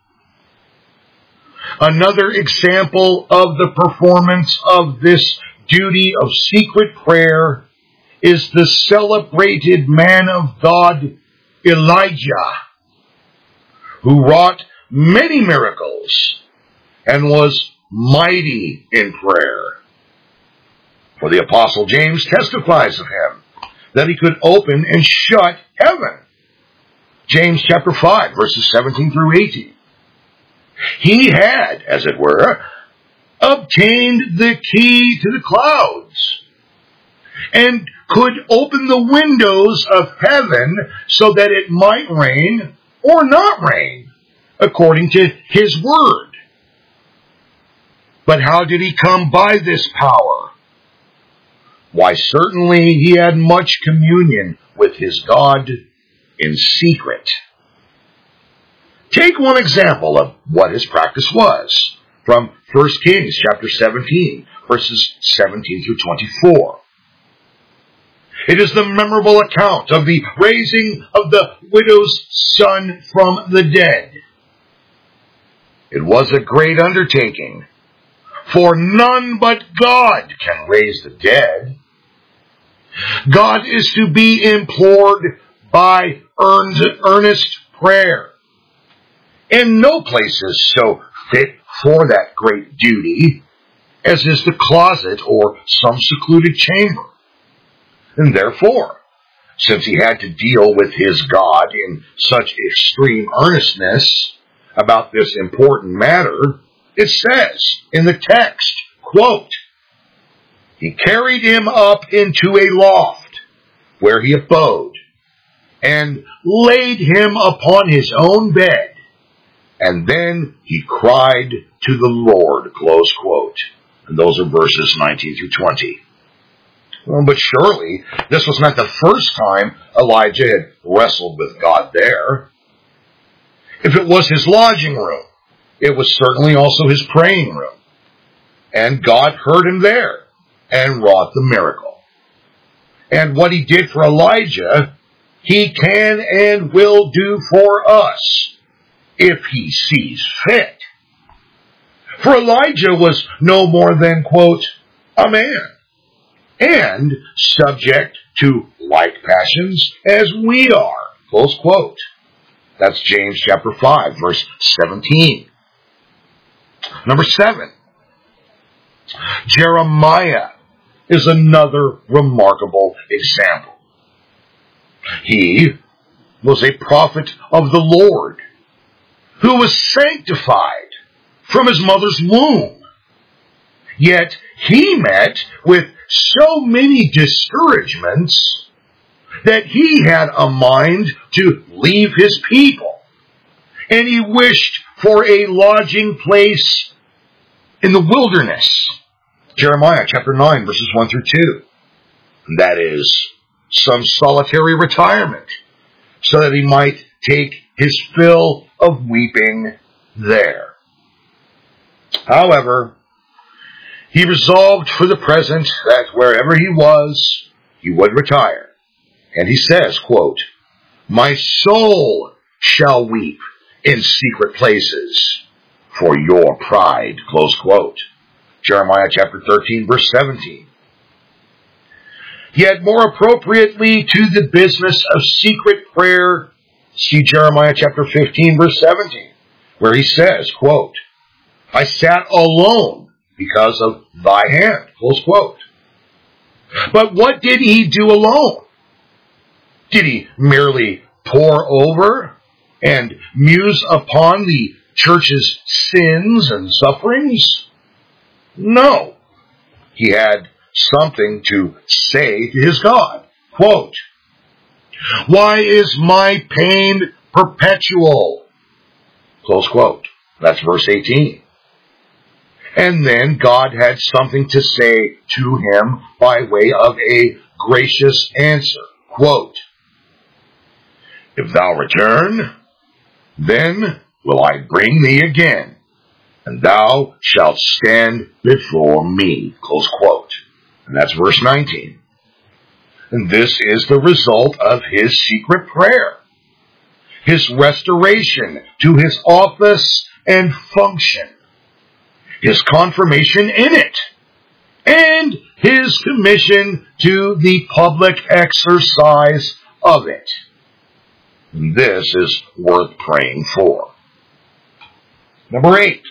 Another example of the performance of this duty of secret prayer is the celebrated man of God, Elijah, who wrought many miracles and was mighty in prayer. For the Apostle James testifies of him that he could open and shut heaven. James chapter five, verses seventeen through eighteen. He had, as it were, obtained the key to the clouds and could open the windows of heaven so that it might rain or not rain, according to his word. But how did he come by this power? Why, certainly he had much communion with his God in secret. Take one example of what his practice was from First Kings chapter seventeen, verses seventeen through twenty-four. It is the memorable account of the raising of the widow's son from the dead. It was a great undertaking, for none but God can raise the dead. God is to be implored by earnest prayer. And no place is so fit for that great duty as is the closet or some secluded chamber. And therefore, since he had to deal with his God in such extreme earnestness about this important matter, it says in the text, quote, he carried him up into a loft where he abode, and laid him upon his own bed, and then he cried to the Lord, close quote. And those are verses nineteen through twenty. Well, but surely this was not the first time Elijah had wrestled with God there. If it was his lodging room, it was certainly also his praying room. And God heard him there and wrought the miracle. And what he did for Elijah, he can and will do for us if he sees fit. For Elijah was no more than, quote, a man, and subject to like passions as we are. Close quote. That's James chapter five, verse seventeen. Number seven. Jeremiah is another remarkable example. He was a prophet of the Lord who was sanctified from his mother's womb. Yet he met with so many discouragements that he had a mind to leave his people, and he wished for a lodging place in the wilderness. Jeremiah chapter nine, verses one through two. That is, some solitary retirement, so that he might take his fill of weeping there. However, he resolved for the present that wherever he was, he would retire. And he says, quote, "My soul shall weep in secret places for your pride," close quote. Jeremiah chapter thirteen, verse seventeen. Yet more appropriately to the business of secret prayer, see Jeremiah chapter fifteen, verse seventeen, where he says, quote, "I sat alone because of thy hand," close quote. But what did he do alone? Did he merely pore over and muse upon the church's sins and sufferings? No. He had something to say to his God. Quote, "Why is my pain perpetual?" Close quote. That's verse eighteen. And then God had something to say to him by way of a gracious answer. Quote, "If thou return, then will I bring thee again, and thou shalt stand before me." Close quote. And that's verse nineteen. And this is the result of his secret prayer, his restoration to his office and function, his confirmation in it, and his commission to the public exercise of it. And this is worth praying for. Number eight.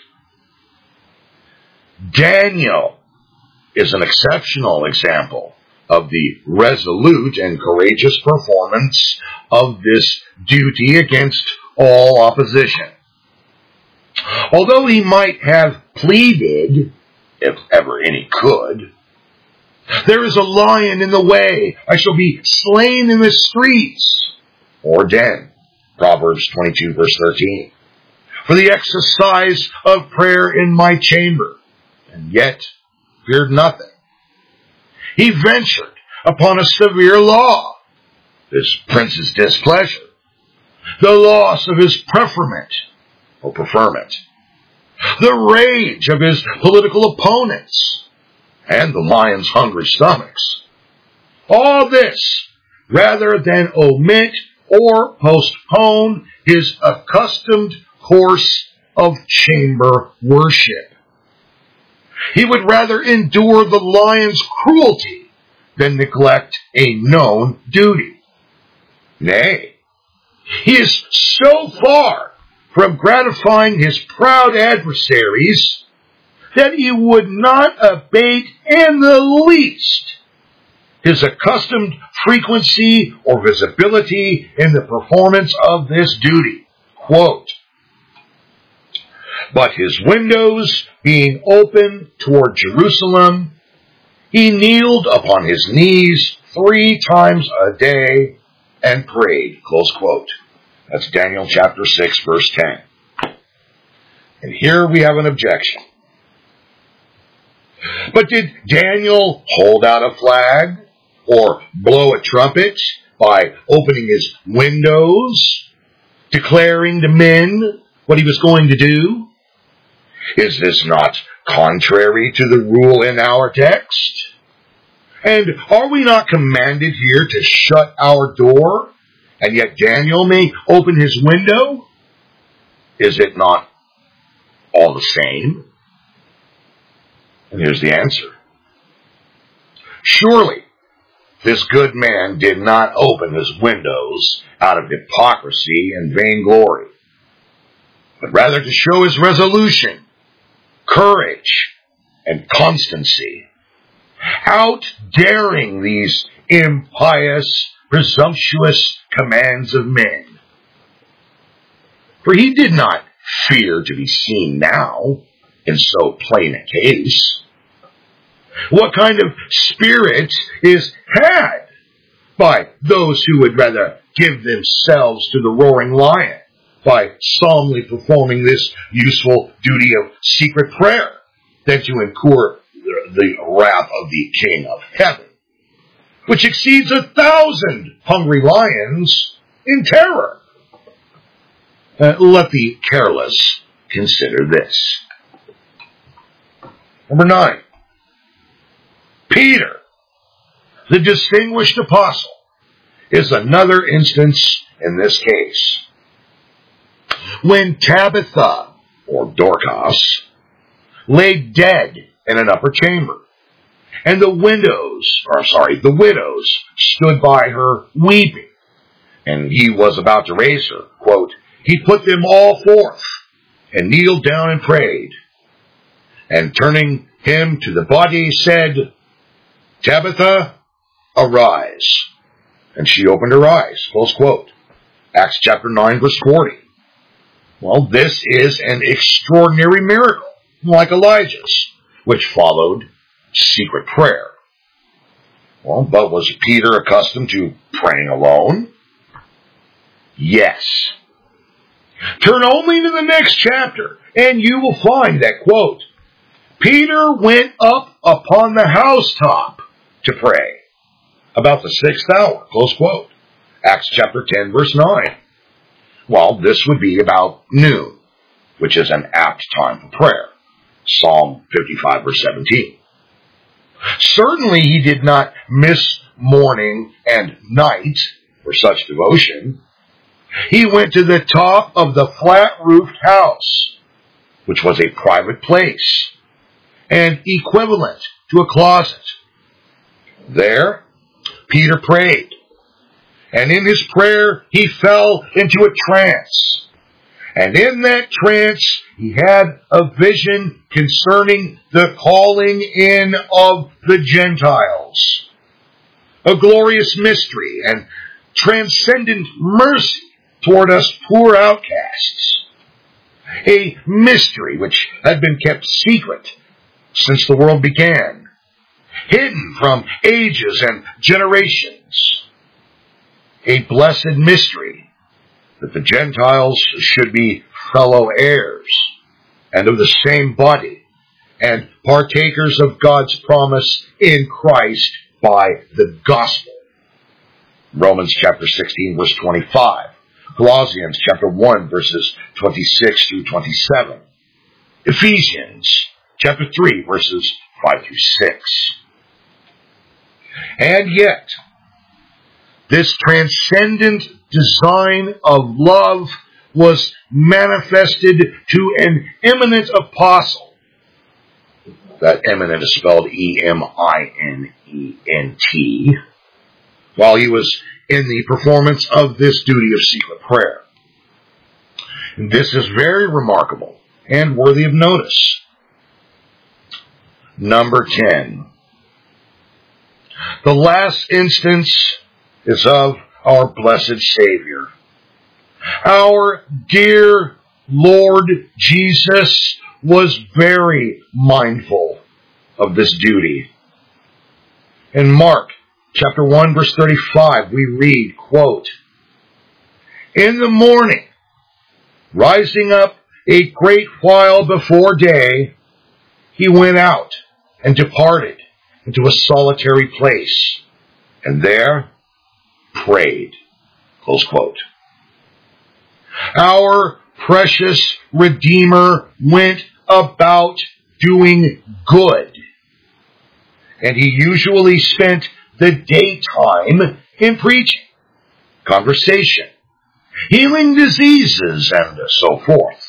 Daniel is an exceptional example of the resolute and courageous performance of this duty against all opposition. Although he might have pleaded, if ever any could, "There is a lion in the way, I shall be slain in the streets," or den, Proverbs twenty-two, verse thirteen, "for the exercise of prayer in my chamber," and yet feared nothing. He ventured upon a severe law, his prince's displeasure, the loss of his preferment or preferment, the rage of his political opponents, and the lion's hungry stomachs. All this rather than omit or postpone his accustomed course of chamber worship. He would rather endure the lion's cruelty than neglect a known duty. Nay, he is so far from gratifying his proud adversaries that he would not abate in the least his accustomed frequency or visibility in the performance of this duty. Quote, "But his windows being open toward Jerusalem, he kneeled upon his knees three times a day and prayed." Close quote. That's Daniel chapter six, verse ten. And here we have an objection. But did Daniel hold out a flag or blow a trumpet by opening his windows, declaring to men what he was going to do? Is this not contrary to the rule in our text? And are we not commanded here to shut our door, and yet Daniel may open his window? Is it not all the same? And here's the answer. Surely, this good man did not open his windows out of hypocrisy and vainglory, but rather to show his resolution, courage, and constancy, outdaring these impious, presumptuous commands of men. For he did not fear to be seen now in so plain a case. What kind of spirit is had by those who would rather give themselves to the roaring lion by solemnly performing this useful duty of secret prayer than to incur the wrath of the King of Heaven, which exceeds a thousand hungry lions in terror? Uh, let the careless consider this. Number nine. Peter, the distinguished apostle, is another instance in this case. When Tabitha, or Dorcas, lay dead in an upper chamber, and the windows, or sorry, the widows stood by her weeping, and he was about to raise her, quote, he put them all forth, and kneeled down and prayed, and turning him to the body said, Tabitha, arise. And she opened her eyes, close quote. Acts chapter nine, verse forty. Well, this is an extraordinary miracle, like Elijah's, which followed secret prayer. Well, but was Peter accustomed to praying alone? Yes. Turn only to the next chapter, and you will find that, quote, Peter went up upon the housetop to pray about the sixth hour, close quote. Acts chapter ten, verse nine. Well, this would be about noon, which is an apt time for prayer. Psalm fifty-five, verse seventeen. Certainly he did not miss morning and night for such devotion. He went to the top of the flat-roofed house, which was a private place and equivalent to a closet. There, Peter prayed, and in his prayer he fell into a trance. And in that trance he had a vision concerning the calling in of the Gentiles, a glorious mystery and transcendent mercy toward us poor outcasts, a mystery which had been kept secret since the world began, hidden from ages and generations, a blessed mystery that the Gentiles should be fellow heirs and of the same body and partakers of God's promise in Christ by the gospel. Romans chapter sixteen, verse twenty-five. Colossians chapter one, verses twenty-six through twenty-seven. Ephesians chapter three, verses five through six. And yet, this transcendent design of love was manifested to an eminent apostle. That eminent is spelled E M I N E N T. While he was in the performance of this duty of secret prayer. And this is very remarkable and worthy of notice. Number ten. The last instance is of our blessed Savior. Our dear Lord Jesus was very mindful of this duty. In Mark chapter one, verse thirty-five, we read, quote, in the morning, rising up a great while before day, he went out and departed into a solitary place, and there prayed. Close quote. Our precious Redeemer went about doing good, and he usually spent the daytime in preaching, conversation, healing diseases, and so forth.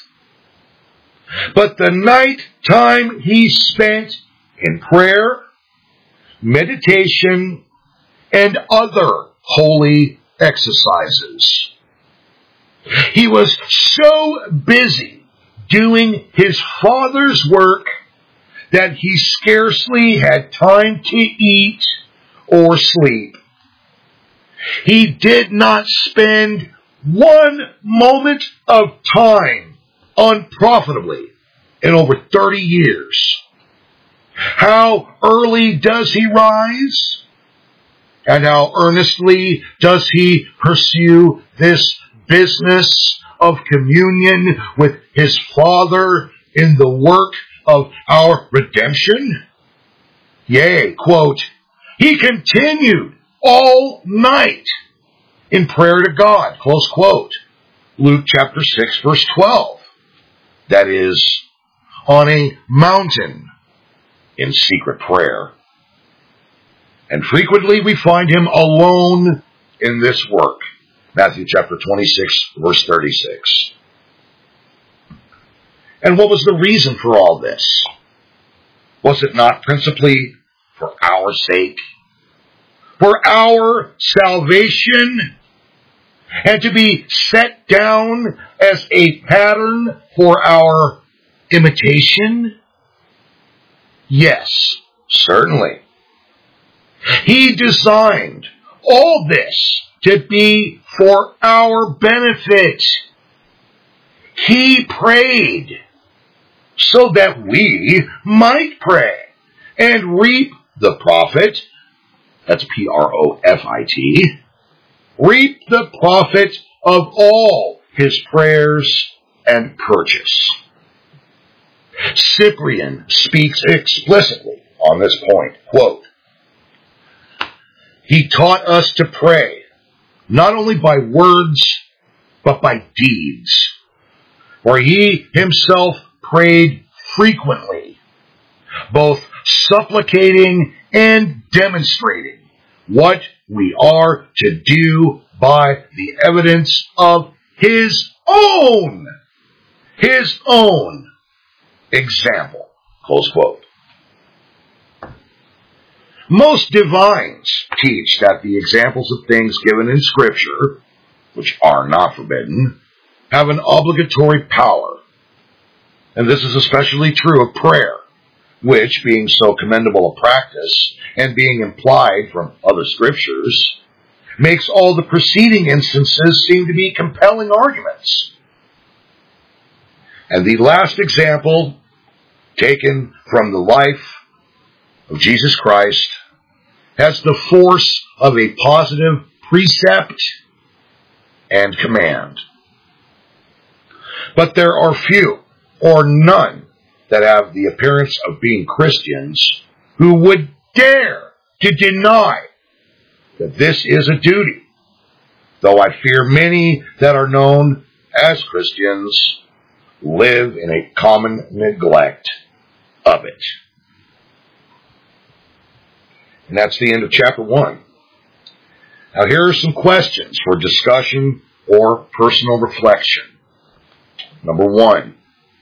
But the night time he spent in prayer, meditation, and other holy exercises. He was so busy doing his Father's work that he scarcely had time to eat or sleep. He did not spend one moment of time unprofitably in over thirty years. How early does he rise? And how earnestly does he pursue this business of communion with his Father in the work of our redemption? Yea, quote, he continued all night in prayer to God, close quote. Luke chapter six, verse twelve. That is, on a mountain in secret prayer. And frequently we find him alone in this work. Matthew chapter twenty-six, verse thirty-six. And what was the reason for all this? Was it not principally for our sake? For our salvation? And to be set down as a pattern for our imitation? Yes, certainly. He designed all this to be for our benefit. He prayed so that we might pray and reap the profit. That's P R O F I T. Reap the profit of all his prayers and purchase. Cyprian speaks explicitly on this point. Quote, he taught us to pray, not only by words, but by deeds. For he himself prayed frequently, both supplicating and demonstrating what we are to do by the evidence of his own, his own example. Close quote. Most divines teach that the examples of things given in Scripture, which are not forbidden, have an obligatory power. And this is especially true of prayer, which, being so commendable a practice and being implied from other Scriptures, makes all the preceding instances seem to be compelling arguments. And the last example, taken from the life of Jesus Christ, has the force of a positive precept and command. But there are few or none that have the appearance of being Christians who would dare to deny that this is a duty, though I fear many that are known as Christians live in a common neglect of it. And that's the end of chapter one. Now here are some questions for discussion or personal reflection. Number one,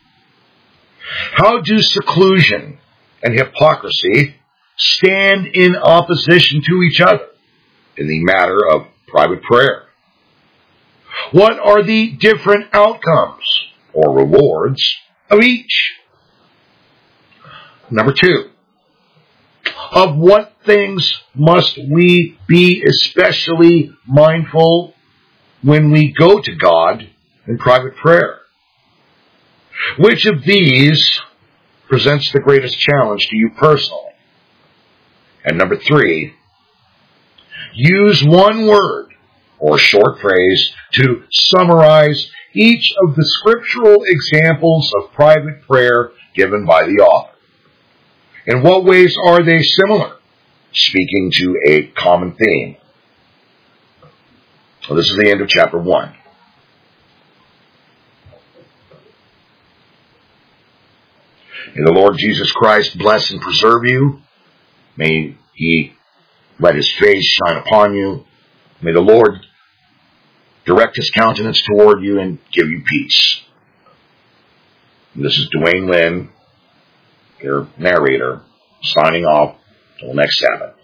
how do seclusion and hypocrisy stand in opposition to each other in the matter of private prayer? What are the different outcomes or rewards of each? Number two, of what things must we be especially mindful when we go to God in private prayer? Which of these presents the greatest challenge to you personally? And number three, use one word or short phrase to summarize each of the scriptural examples of private prayer given by the author. In what ways are they similar, speaking to a common theme? So this is the end of chapter one. May the Lord Jesus Christ bless and preserve you. May he let his face shine upon you. May the Lord direct his countenance toward you and give you peace. And this is Dwayne Lynn, your narrator, signing off Till next Sabbath.